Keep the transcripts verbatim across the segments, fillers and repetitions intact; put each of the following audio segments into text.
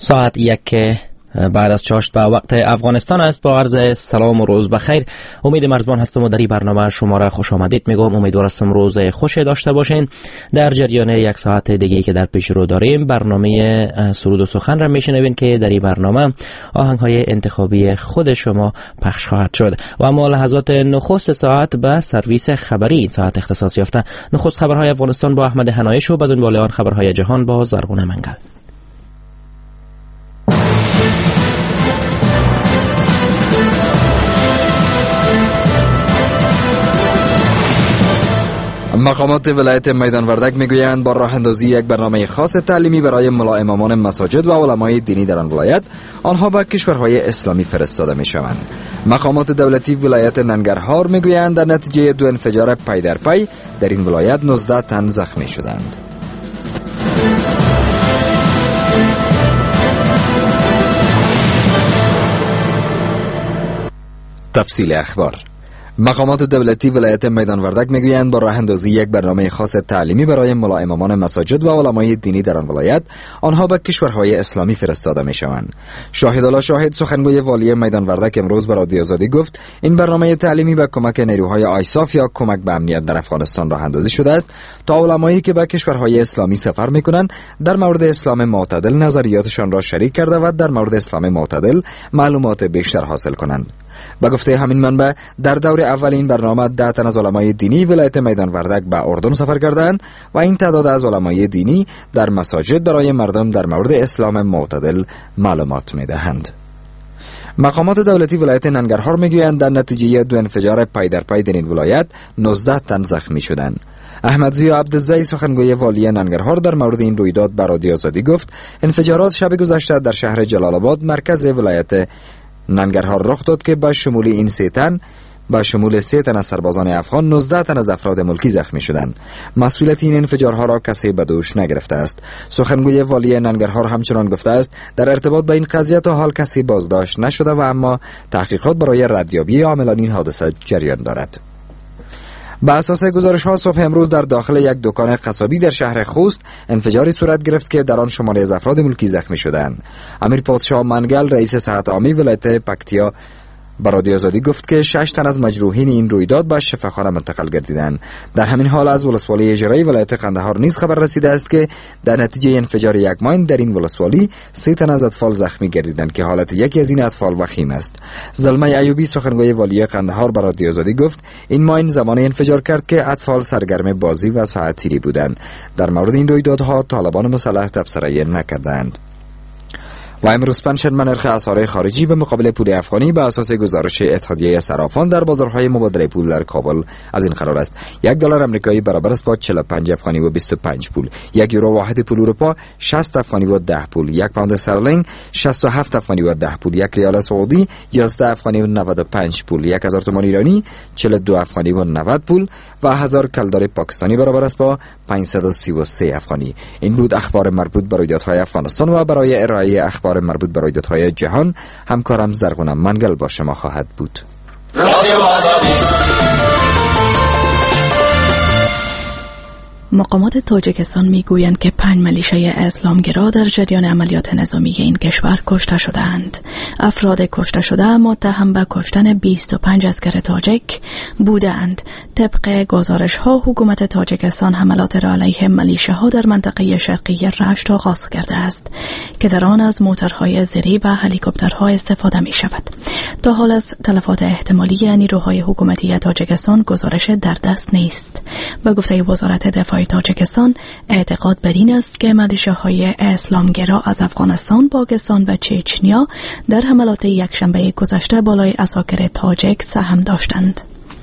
ساعت یک بعد از چاشت به وقت افغانستان است. با عرض سلام و روز بخیر. امید مرزبان هستم و در این برنامه شما را خوش آمدید میگم. امیدوار هستم روز خوش داشته باشین. در جریان یک ساعت دیگه که در پیش رو داریم برنامه سرود و سخن را میشنوین که در این برنامه آهنگ های انتخابی خود شما پخش خواهد شد. و اما لحظات نخست ساعت به سرویس خبری این ساعت اختصاص یافته. نخست خبرهای افغانستان با احمد حنایش و بدون بالایان خبرهای جهان با زرغون منگل. مقامات ولایت میدان وردک میگویند با راه اندازی یک برنامه خاص تعلیمی برای ملا امامان مساجد و علمای دینی در آن ولایت، آنها به کشورهای اسلامی فرستاده میشوند. مقامات دولتی ولایت ننگرهار میگویند در نتیجه دو انفجار پی در پی در این ولایت نوزده تن زخمی شدند. تفصیل اخبار. مقامات دولتی ولایت میدان وردک میگویند با راه اندازی یک برنامه خاص تعلیمی برای ملا امامان مساجد و علمای دینی در آن ولایت، آنها به کشورهای اسلامی فرستاده میشوند. شاهد الله شاهد سخنگوی والی میدان وردک امروز به رادیو آزادی گفت این برنامه تعلیمی به کمک نیروهای آیساف یا کمک به امنیت در افغانستان راه اندازی شده است تا علمایی که به کشورهای اسلامی سفر میکنند در مورد اسلام معتدل نظریاتشان را شریک کرده و در مورد اسلام معتدل معلومات بیشتر حاصل کنند. به گفته همین منبع در دور اول این برنامه ده تن از علمای دینی ولایت میدان وردک به اردن سفر کردند و این تعداد از علمای دینی در مساجد برای مردم در مورد اسلام معتدل معلومات میدهند. مقامات دولتی ولایت ننگرهار میگویند در نتیجه دو انفجار پی در پی در این ولایت نوزده تن زخمی شدند. احمد ضیا عبدالزی سخنگوی والی ننگرهار در مورد این رویداد به رادیو آزادی گفت انفجارات شب گذشته در شهر جلال آباد مرکز ولایت ننگرهار رخ داد که با شمول این سه تن با شمول سه تن از سربازان افغان نوزده تن از افراد ملکی زخمی شدند. مسئولیت این انفجارها را کسی به دوش نگرفته است. سخنگوی والی ننگرهار همچنان گفته است در ارتباط با این قضیه تا حال کسی بازداشت نشده و اما تحقیقات برای ردیابی عاملان این حادثه جریان دارد. با اساس گزارش‌ها صبح امروز در داخل یک دکان قصابی در شهر خوست انفجاری صورت گرفت که در آن شماری از افراد ملکی زخمی شدند. امیر پادشاه منگل رئیس صحت عامی ولایت پکتیا به رادیو آزادی گفت که شش تن از مجروحین این رویداد به شفاخانه منتقل گردیدند. در همین حال از ولسوالی اجرایی ولایت قندهار نیز خبر رسیده است که در نتیجه انفجار یک ماین در این ولسوالی سه تن از اطفال زخمی گردیدند که حالت یکی از این اطفال وخیم است. زلمه ایوبی سخنگوی والی قندهار به رادیو آزادی گفت این ماین زمان انفجار کرد که اطفال سرگرم بازی و ساعت تیری بودند. در مورد این رویدادها طالبان مسلح تبصره نکردند. و امروز پنجشنبه نرخ اسعار خارجی به مقابل پول افغانی به اساس گزارش اتحادیه صرافان در بازارهای مبادله پول در کابل از این قرار است: یک دلار آمریکایی برابر است با چهل و پنج افغانی و بیست و پنج پول، یک یورو واحد پول اروپا شصت افغانی و ده پول، یک پوند استرلینگ شصت و هفت افغانی و ده پول، یک ریال سعودی یازده افغانی و نود و پنج پول، یک هزار تومان ایرانی چهل و دو افغانی و نود پول و هزار کلدار پاکستانی برابر است با پانصد و سی و سه افغانی. این بود اخبار مربوط به رویدادهای افغانستان و برای ارائه اخبار مربوط به رویدادهای جهان همکارم زرغون منگل با شما خواهد بود. مقامات تاجیکستان میگویند که پنج ملیشه اسلامگرا در جریان عملیات نظامی این کشور کشته شدند. افراد کشته شده متهم به کشتن بیست و پنج عسکر تاجیک بودند. طبق گزارش ها حکومت تاجیکستان حملات را علیه ملیشه ها در منطقه شرقی رشت آغاز کرده است که در آن از موتورهای زیری و هلیکوپترها استفاده می شود. تا حال از تلفات احتمالی نیروهای حکومتی تاجیکستان گزارش در دست نیست. به گفته وزارت دفاع تاجیکستان اعتقاد بر این است که ملیشه‌های اسلامگرا از افغانستان، پاکستان و چچنیا در حملات یکشنبه گذشته بالای عساکر تاجیک سهم داشتند.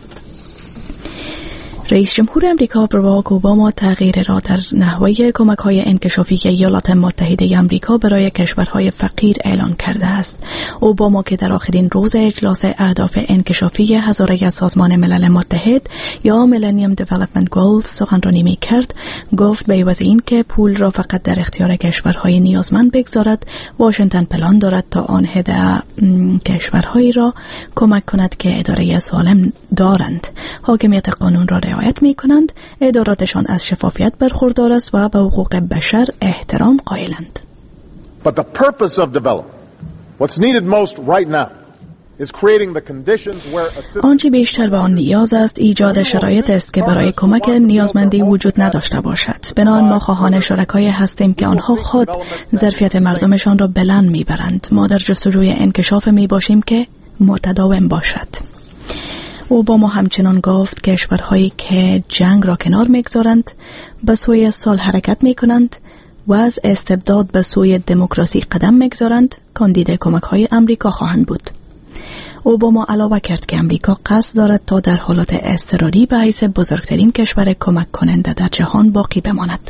رئیس جمهور امریکا باراک اوباما تغییر را در نحوه کمک‌های انکشافی ایالات متحده آمریکا برای کشورهای فقیر اعلان کرده است. اوباما که در آخرین روز اجلاس اهداف انکشافی هزاره سازمان ملل متحد یا میلنیوم دیولپمنت گولز سخنرانی می‌کرد، گفت به عوض این که پول را فقط در اختیار کشورهای نیازمند بگذارد، واشنگتن پلان دارد تا آن هده کشورهایی را کمک کند که اداره سالم دارند، حاکمیت قانون را رعایت می کنند، اداراتشان از شفافیت برخوردار است و به حقوق بشر احترام قائلند. But the purpose of development, what's needed most right now, is creating the conditions where assistance... آنچه بیشتر به آن نیاز است ایجاد شرایط است که برای کمک نیازمندی وجود نداشته باشد. بنابراین ما خواهان شرکای هستیم که آنها خود ظرفیت مردمشان را بلند میبرند. ما در جستجوی انکشاف میباشیم که متداوم باشد. اوباما همچنان گفت کشورهایی که جنگ را کنار میگذارند به سوی صلح حرکت میکنند و از استبداد به سوی دموکراسی قدم میگذارند کاندید کمک های امریکا خواهند بود. اوباما علاوه کرد که امریکا قصد دارد تا در حالت اضطراری به حیث بزرگترین کشور کمک کننده در جهان باقی بماند.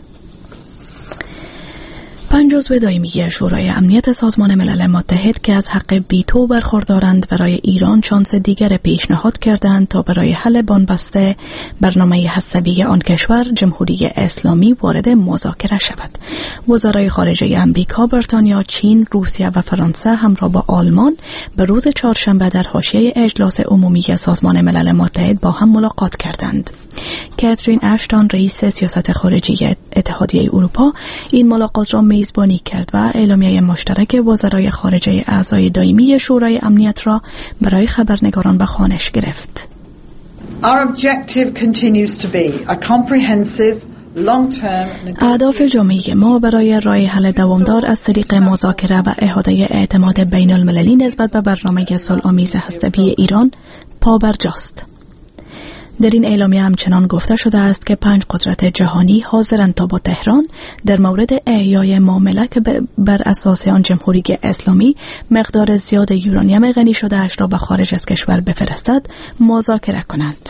پنج عضو دائمی شورای امنیت سازمان ملل متحد که از حق ویتو برخوردارند برای ایران شانس دیگر پیشنهاد کردند تا برای حل بنبست برنامه هسته‌ای آن کشور جمهوری اسلامی وارد مذاکره شود. وزرای خارجه امریکا، بریتانیا، چین، روسیه و فرانسه همراه با آلمان به روز چهارشنبه در حاشیه اجلاس عمومی سازمان ملل متحد با هم ملاقات کردند. کاترین اشتون رئیس سیاست خارجی اتحادیه اروپا این ملاقات را میزبانی کرد و اعلامیه مشترک وزرای خارجه اعضای دائمی شورای امنیت را برای خبرنگاران به خوانش گرفت. Our objective continues to be a comprehensive اهداف جامعه ما برای راه حل دوامدار از طریق مذاکره و احاطه اعتماد بین المللی نسبت به برنامه صلح‌آمیز هسته‌ای ایران پابرجاست. در این اعلامیه همچنان گفته شده است که پنج قدرت جهانی حاضرند تا با تهران در مورد احیای معامله که بر اساس آن جمهوری اسلامی مقدار زیاد یورانیم غنی شده اش را به خارج از کشور بفرستد مذاکره کنند.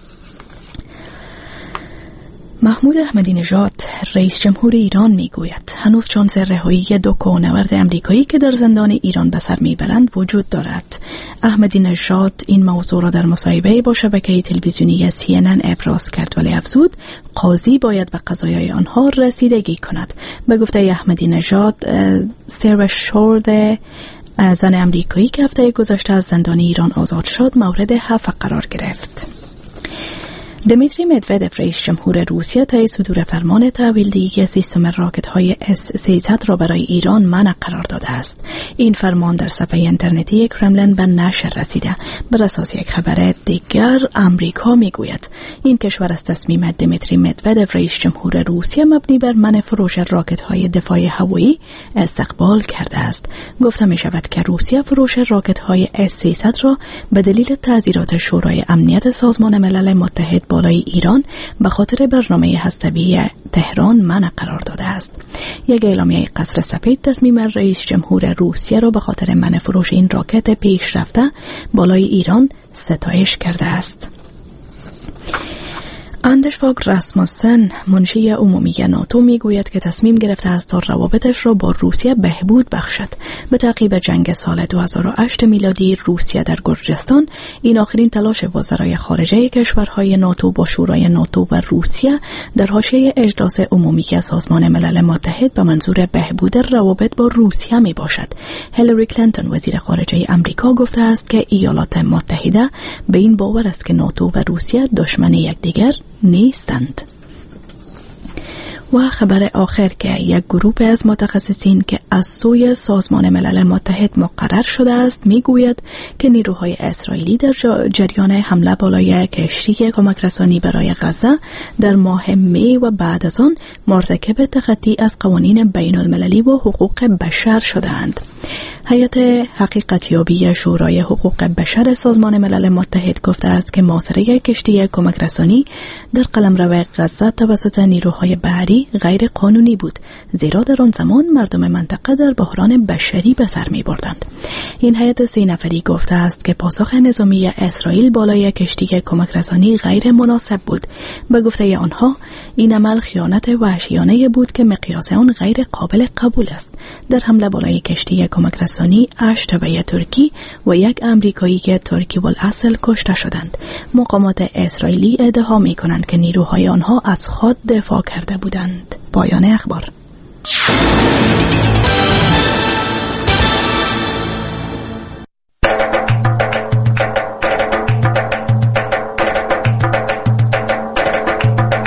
محمود احمدی نژاد رئیس جمهور ایران میگوید هنوز شانس رهایی دو کوهنورد امریکایی که در زندان ایران به سر میبرند وجود دارد. احمدی نژاد این موضوع را در مصاحبه با شبکه تلویزیونی سی ان ان ابراز کرد ولی افزود قاضی باید به قضایای آنها رسیدگی کند. به گفته احمدی نژاد سیرا شورد زن امریکایی که هفته گذشته از زندان ایران آزاد شد مورد حرف قرار گرفت. دمیتری مدودف رئیس جمهور روسیه طی صدور فرمان تحویلدهی سیستم راکت‌های اس سیصد را برای ایران منع قرار داده است. این فرمان در صفحه اینترنتی کرملین به نشر رسیده. بر اساس یک خبر دیگر آمریکا میگوید این کشور از تصمیم دمیتری مدودف رئیس جمهور روسیه مبنی بر منع فروش راکت‌های دفاع هوایی استقبال کرده است. گفته می شود که روسیه فروش راکت‌های اس سیصد را به دلیل تعزیرات شورای امنیت سازمان ملل متحد بالای ایران به خاطر برنامه هسته‌ای تهران منع قرار داده است. یک اعلامیه قصر سفید تصمیم رئیس جمهور روسیه را به خاطر منع فروش این راکت پیشرفته بالای ایران ستایش کرده است. اندرس فاگ راسموسن منشی عمومی ناتو میگوید که تصمیم گرفته است تا روابطش را با روسیه بهبود بخشد. به تعقیب جنگ سال دو هزار و هشت میلادی روسیه در گرجستان این آخرین تلاش وزرای خارجه کشورهای ناتو با شورای ناتو و روسیه در حاشیه اجلاس عمومی سازمان ملل متحد به منظور بهبود روابط با روسیه می باشد. هیلاری کلینتون وزیر خارجه آمریکا گفته است که ایالات متحده به این باور است که ناتو و روسیه دشمن یکدیگر نیستند. و خبر آخر که یک گروه از متخصصین که از سوی سازمان ملل متحد مقرر شده است میگوید که نیروهای اسرائیلی در جریان حمله بالای کشتی کمک رسانی برای غزه در ماه می و بعد از آن مرتکب تخطی از قوانین بین المللی و حقوق بشر شدند. هیئت حقیقتیابی شورای حقوق بشر سازمان ملل متحد گفته است که محاصره کشتی کمک رسانی در قلمرو غزه توسط نیروهای بحری غیر قانونی بود، زیرا در آن زمان مردم منطقه در بحران بشری به سر می بردند. این هیئت سه نفری گفته است که پاسخ نظامی اسرائیل بالای کشتی کمک رسانی غیر مناسب بود. به گفته آنها این عمل خیانت وحشیانه بود که مقیاس آن غیر قابل قبول است. در حمله بالای کشتی کمک رسانی هشت تبعه ترکی و یک امریکایی که ترکی والاصل کشته شدند. مقامات اسرائیلی ادعا می کنند که نیروهای آنها از خود دفاع کرده بودند. پایان اخبار.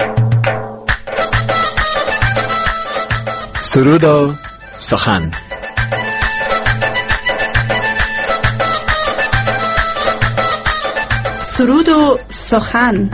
سرود و سخن. سرود و سخن.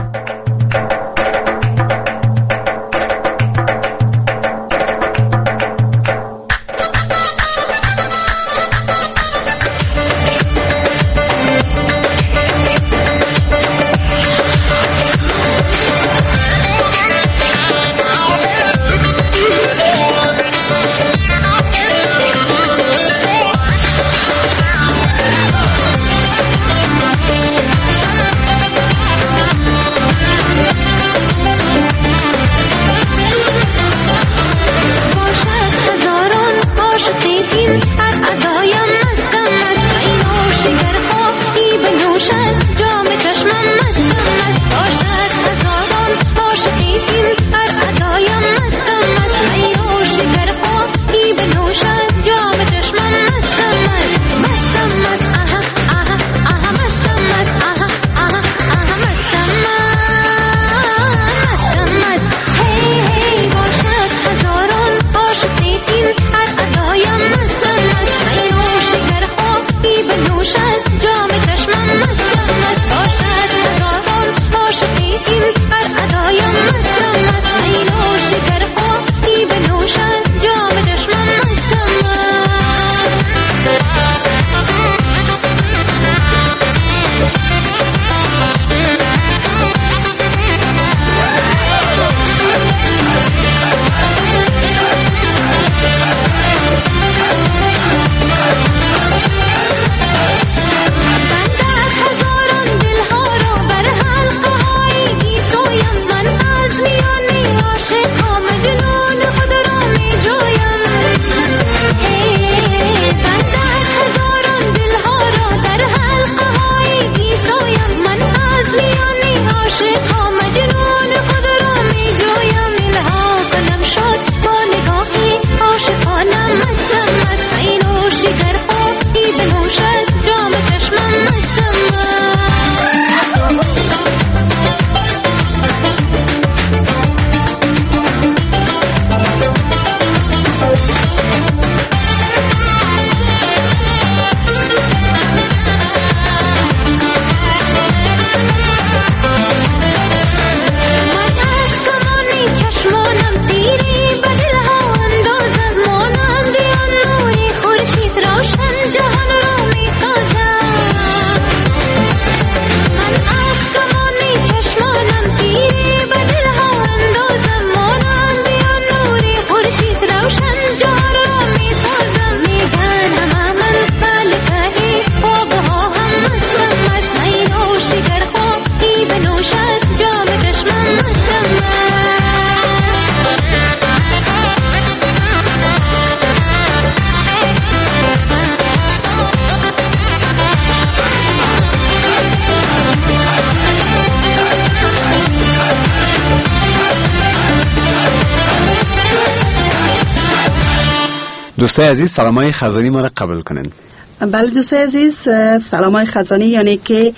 دوستای عزیز سلامای خزانی ما را قبول کنین. بله دوستای عزیز سلامای خزانی، یعنی که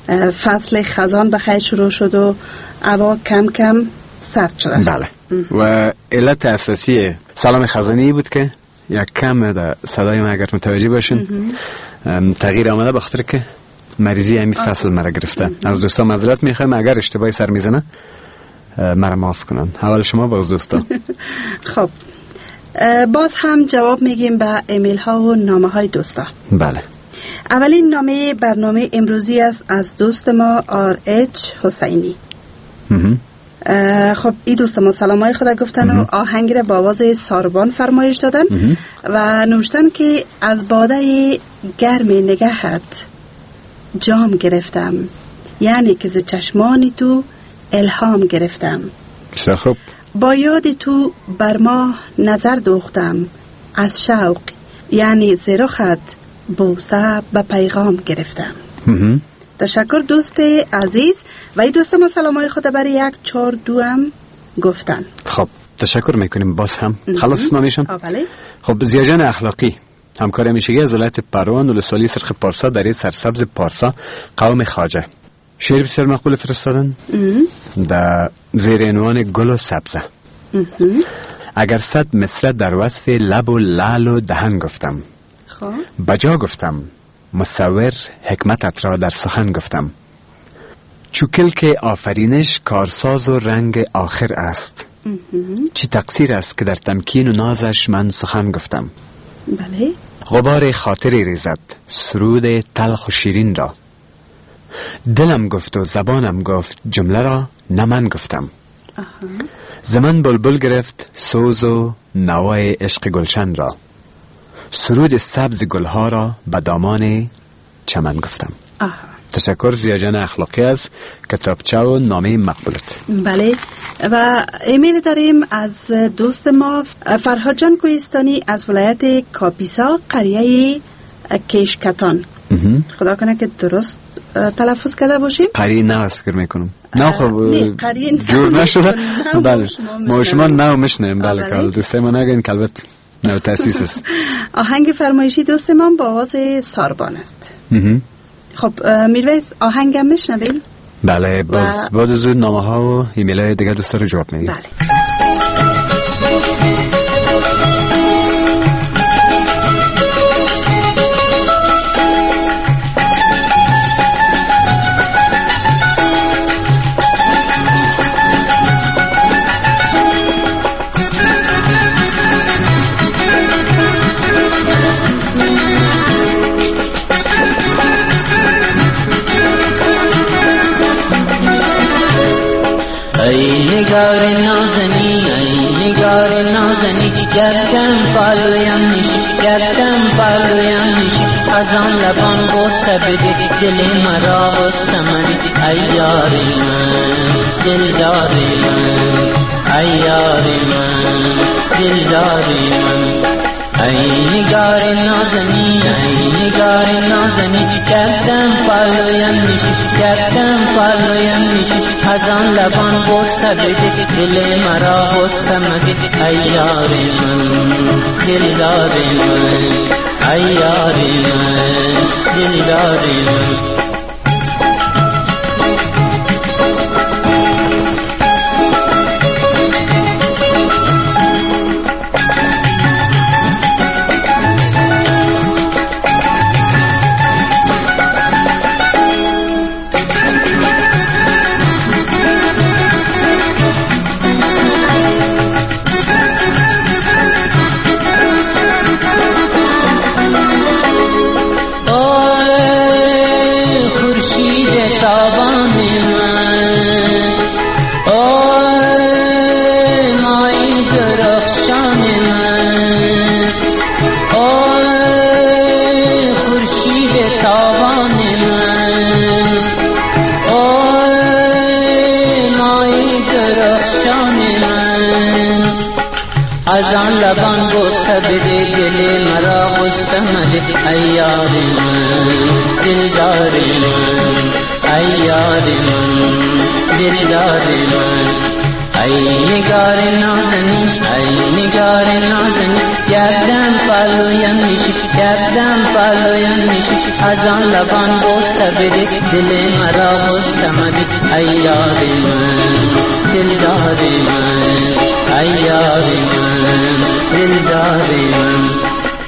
فصل خزان بخیر شروع شد و هوا کم کم سرد شده. بله و علت اساسی سلام خزانی بود که یک کم در صدای ما اگر متوجه باشین تغییر آمده بخاطر که مریضی همین فصل مرا گرفته. از دوستان معذرت میخوایم اگر اشتباهی سر میزنه مرا معاف کنن. حوال شما باز دوستا. خب باز هم جواب میگیم به ایمیل ها و نامه های دوستا. بله. اولین نامه برنامه امروزی است از دوست ما آر اچ حسینی. خب این دوست ما سلامای خدا گفتن و آهنگ را با آواز ساربان فرمایش دادن و نوشتن که از باده گرم نگهت جام گرفتم، یعنی که ز چشمان تو الهام گرفتم. بسیار خوب. با یاد تو بر ما نظر دوختم، از شوق یعنی ز رخت بوسه به پیغام گرفتم. تشکر دوست عزیز. و این دوست ما سلامای خود برای یک چهار دو هم گفتن. خب تشکر میکنیم باز هم. خلاص نامیشن؟ بله. خب زیاجان اخلاقی همکار همیشگی از ولایت پروان و لسوالی سرخ پارسا در این سرسبز پارسا قوم خواجه شعر بسیار مقبول فرستادن در زیر عنوان گل و سبزه. اگر صد مصرع در وصف لب و لعل و دهن گفتم، خب بجا گفتم مصور حکمتت را در سخن گفتم. چوکل که آفرینش کارساز و رنگ آخر است. چی تقصیر است که در تمکین و نازش من سخن گفتم. بله. غبار خاطری ریزد سرود تلخ و شیرین را. دلم گفت و زبانم گفت جمله را نه من گفتم. آها. زمان بلبل گرفت سوز و نوای عشق گلشن را. سرود سبز گلها را به دامان چمن گفتم. آها. تشکر زیاجان اخلاقی از کتابچه و نامه مقبولت. بله و ایمیل داریم از دوست ما فرهاد جان کوهستانی از ولایت کاپیسا قریه کشکتان. خدا کنه که درست تلفظ کرده باشیم. قریه نه از فکر میکنم. نه خب جور نشده. بله ما شما نه میشنیم. بله که دوسته ما نگین که البته نو تاسیس است. آهنگ فرمایشی دوست ما با آواز ساربان است. خب میرویس آهنگم میشنویم؟ بله باز بعد از اون نامه ها و ایمیل های دیگر دوستا رو جواب میدیم. بله. نگار نازنی ای نگار نازنی گردم بالویم نیشی گردم بالویم نیشی از آن لبان بوسه بده دل مرا بوسه منی ای یاری من دلداری من ای یاری من دلداری من ای نگار نازنی ای نگار نازنی گردم بالویم نیشی گردم بالویم نیشی از آن لبان بوسه بده دل مرا بوسه مده ای یاری من دلداری من ای یاری من دلداری من از آن لبان بوسه بده دل مرا غصه مده ای یاری من دلداری من ای یاری من دلداری من ای نگار نازنی ای نگار نازنی گردم پالویم نیشی گردم پالویم نیشی از آن لبان بوسه بده دل مرا غصه مده ای یاری من دلداری من ای یاری من دلداری من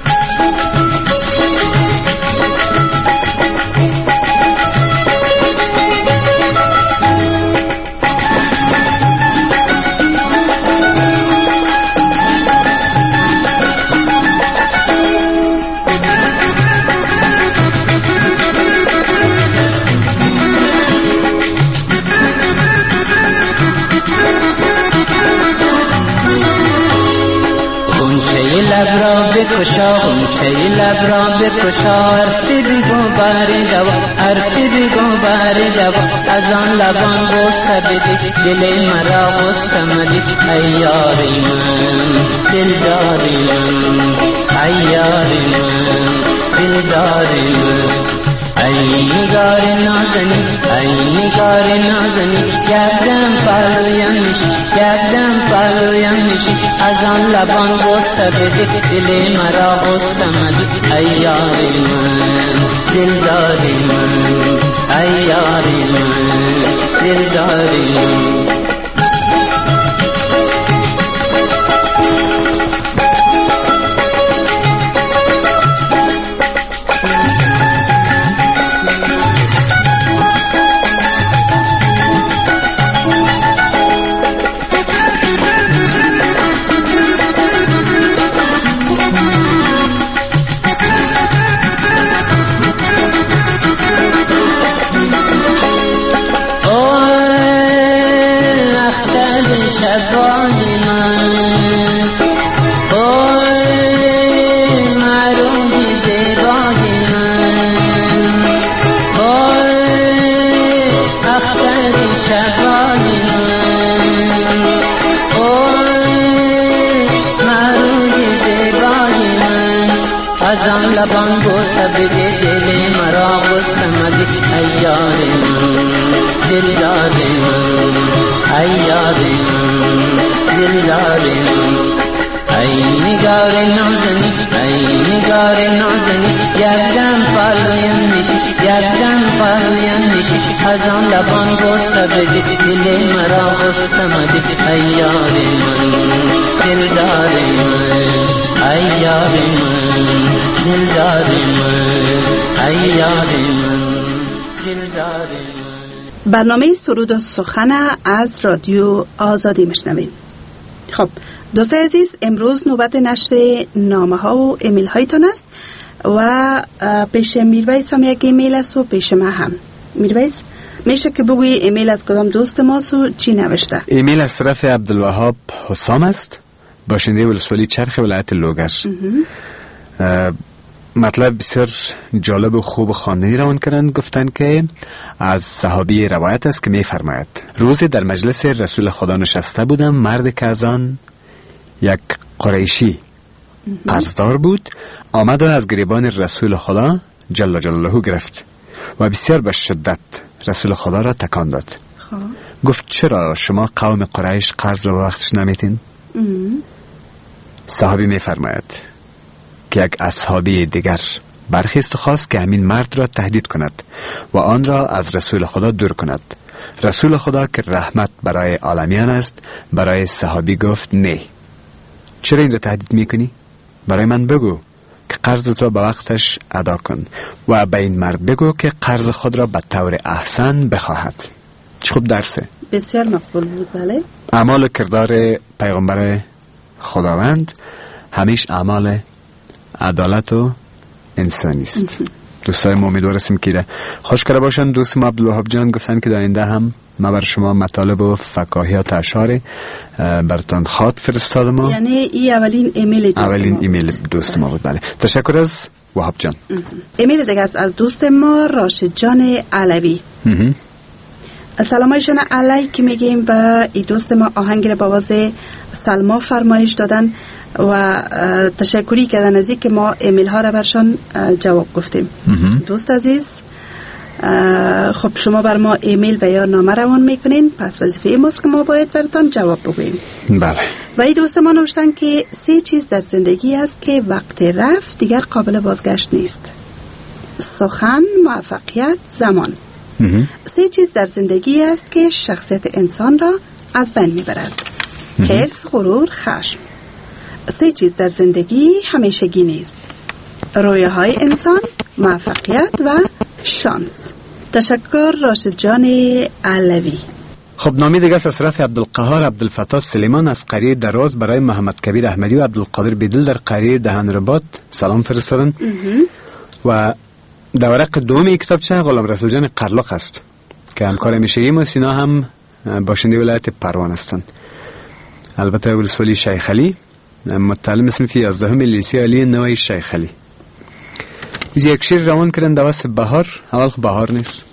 لب را بکشا غنچه لب را بکشا حرف بگو بر دوا حرف بگو بر دوا از آن لبان بوسه بده دل مرا غصه مده ای یاری من دلداری من ای یاری من دلداری من ای نگار نازنی ای نگار نازنی گردم پالویم نیشی گردم پالویم نیشی از آن لبان بوسه بده دل مرا غصه مده ای یاری من دلداری من ای یاری من دلداری من از آن لبان بوسه بده دل مرا غصه مده ای یار من دلدار من ای یار من دلدار من ای نگار نازنی ای نگار نازنی گردن پالویم نشی گردن پالویم نشی از آن لبان بوسه بده دل مرا غصه مده ای یار من دلدار من ای یار من دلدار من ای یار من دلدار من. برنامه سرود و سخن از رادیو آزادی میشنوید. خب دوستای عزیز، امروز نوبت نشر نامه ها و ایمیل هایتان است و پیش میرویس هم یک ایمیل است و پیش ما هم. میرویس میشه که بگوی ایمیل از کدام دوست ماست و چی نوشته؟ ایمیل از طرف عبدالوهاب حسام است، باشنده ولسوالی چرخ ولایت لوگر. مطلب بسیار جالب و خوب و خواندنی روان کردند. گفتند که از صحابی روایت است که می فرماید روزی در مجلس رسول خدا نشسته بودم، مرد که از آن یک قریشی قرضدار بود آمد و از گریبان رسول خدا جل جلاله گرفت و بسیار به شدت رسول خدا را تکان داد. گفت چرا شما قوم قریش قرض را وقتش نمیتین؟ صحابی می فرماید که یک اصحابی دیگر برخیست و خواست که همین مرد را تهدید کند و آن را از رسول خدا دور کند. رسول خدا که رحمت برای عالمیان است برای صحابی گفت نه، چرا این را تهدید میکنی؟ برای من بگو که قرضت را به وقتش ادا کن و به این مرد بگو که قرض خود را به طور احسن بخواهد. چه خوب درسه، بسیار مقبول بود. بله، اعمال و کردار پیغمبر خداوند همیش اعمال عدالت و انسانی است. دوستای ما امیدواریم که خوش کرده باشن. دوست ما عبدالوهاب جان گفتن که در آینده هم ما بر شما مطالب و فکاهیات اشعار براتون خط فرستاد. ما یعنی این اولین ایمیل دوست اولین ما ایمیل دوست ما بود. بله، تشکر از وهاب جان. ایمیل دیگه از دوست ما راشد جان علوی. سلامایشان علیک میگیم و این دوست ما آهنگ را با آواز سلما فرمایش دادن و تشکری کردن از اینکه ما ایمیل ها را برشان جواب گفتیم. دوست عزیز، خب شما بر ما ایمیل و یا نامه روان میکنین، پس وظیفه ماست که ما باید براتان جواب بگوییم. بله. و این دوست ما نوشتن که سه چیز در زندگی است که وقت رفت دیگر قابل بازگشت نیست: سخن، موفقیت، زمان. سه چیز در زندگی است که شخصیت انسان را از بین میبرد: حرص، غرور، خشم. سه چیز در زندگی همیشگی نیست: رویه های انسان، موفقیت و شانس. تشکر راشد جان علوی. خب نامی دیگه از طرف عبدالقهار عبدالفتاح سلیمان از قریه دراز برای محمد کبیر احمدی و عبدالقادر بیدل در قریه دهنرباد سلام فرستادن و در ورق دومی کتابچه غلام رسول جان قرلق است که همکار میشگی ما. سینا هم باشنده ولایت پروان هستند. البته ولسوالی شیخ علی، متعلم صنف یازدهم لیسه علی نوای شیخ علی. یک شیر روان کردن دوست بهار. اول خب بهار نیست،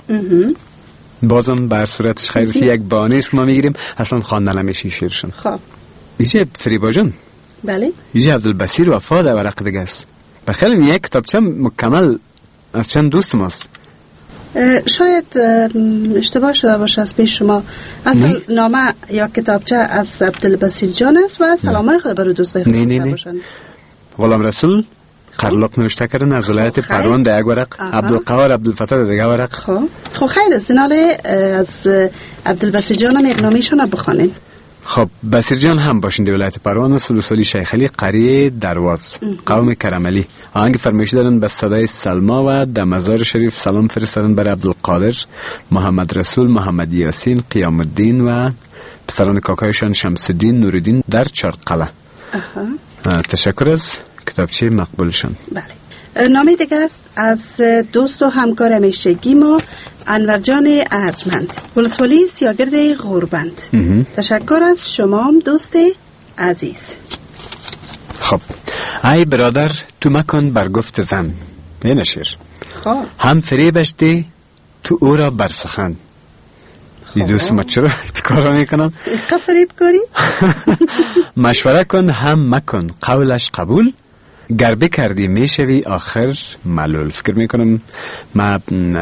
بازم بر صورتش خیرسی یک بانه است که ما میگیریم، اصلا خواندن نمیشه شیرشون. خب ایجا فریبا جان. بله، ایجا عبدالبصیر وفا در ورق دیگه است. بخیلی یک کتابچه مکمل از چند دوست ماست. شاید اشتباه شده باشه از پیش شما. اصلا نامه یا کتابچه از عبدالبصیر جان است و سلامای خود برای دوستای خود باشن. غلام رسول قرلق نوشته کردن از ولایت پروان در یک ورق، عبدالقهار عبدالفتاح در دیگه ورق. خب خب خیلی سیناله از عبدالبصیر جان هم اقنامیشون رو بخوانین. خب بصیر جان هم باشنده ولایت پروان و سلوسالی شیخ علی قریه درواز قوم کرملی. آهنگ فرمایشی دارن به صدای سلما و در مزار شریف سلام فرستادن برای عبدالقادر، محمد رسول، محمد یاسین، قیام الدین و پسران کاکایشان شمس الدین، نوردین در چارقله. تشکر از کتابچه مقبولشان. بله. نامه دیگه است از دوست و همکار همیشگی ما انور جان ارجمند، ولسوالی سیاگرد غوربند. تشکر از شما دوست عزیز. خب ای برادر تو مکن بر گفت زن، نه نشیر. خب هم فریبش دی تو او را بر سخن. این دوست ما چرا کارا میکنن؟ که فریب کاری؟ مشوره کن هم مکن قولش قبول، گربه کردی میشوی آخر ملول. فکر میکنم ما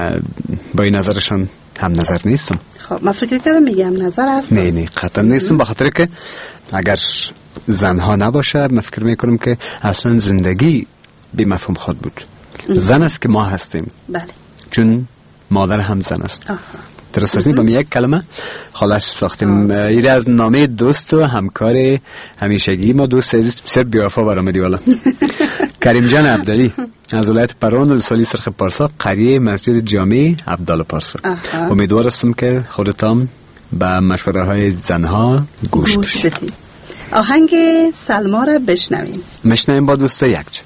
با این نظرشان هم نظر نیستم. خب من فکر کردم میگم نظر هست. نه نه قطعا نیستم، بخاطر که اگر زنها نباشه من فکر میکنم که اصلا زندگی بی مفهوم خود بود. زن است که ما هستیم. بله. چون مادر هم زن است. آها. درست است. با یک کلمه خلاص ساختیم. این از نامه دوست و همکار همیشگی ما، دوست عزیز بسیار بی‌وفا برآمدی والا. کریم جان عبدلی از ولایت پروان ولسوالی سرخ پارسا، قریه مسجد جامع عبدالله پارسا. امیدوار هستم که خودتان به مشوره های زنها گوش بدید. آهنگ سلما را بشنویم. مشنویم با دوستا یک جا.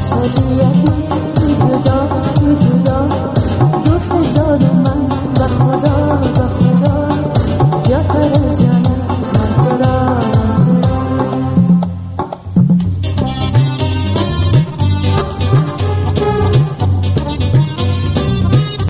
تو جدا تو جدا دوست دارم من.